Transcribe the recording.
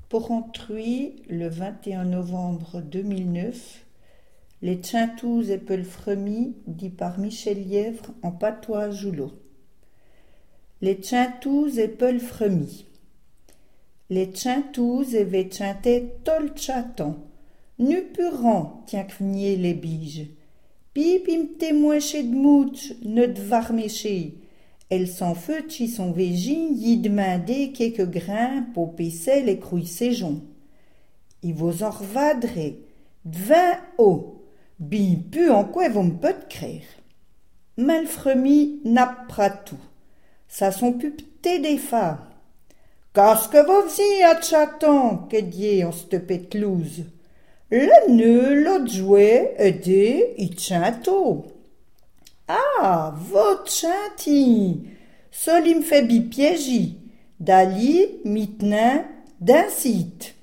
Porrentruy, le 21 novembre 2009, les Tchintous et Pelfremi, dit par Michel Lièvre en patois joulot. Les Tchintous et Pelfremi. Les Tchintous avaient chanté tol chaton, nu purant, tiens que veniez les biges. Pip im témoin chez de mouch, ne de varméché. Elle s'en feut chi son végin y demandait quelques grains pour pisser les crouilles séjon. I vos en revadrez, d'vin haut, bin pu en quoi vous me peut créer. Malfremi n'appra tout, ça son pupté des femmes. Qu'est-ce que vous faisiez à chaton, que dié en cette pétlouse? Le nœud, l'autre jouet, aidé, y chanto. Ah, votre chanty, sol il me fait bipiégi, d'ali, mitnin, d'incite.